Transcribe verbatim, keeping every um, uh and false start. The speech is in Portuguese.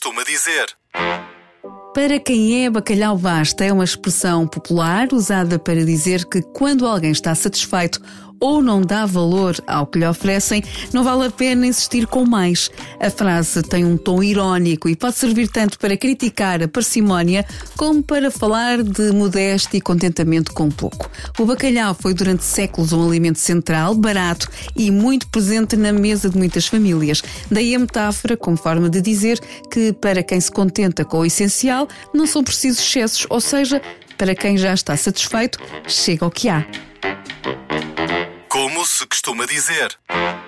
costuma dizer. Para quem é, bacalhau basta é uma expressão popular usada para dizer que quando alguém está satisfeito ou não dá valor ao que lhe oferecem, não vale a pena insistir com mais. A frase tem um tom irónico e pode servir tanto para criticar a parcimónia como para falar de modéstia e contentamento com pouco. O bacalhau foi durante séculos um alimento central, barato e muito presente na mesa de muitas famílias. Daí a metáfora como forma de dizer que para quem se contenta com o essencial não são precisos excessos, ou seja, para quem já está satisfeito, chega ao que há. Como se costuma dizer.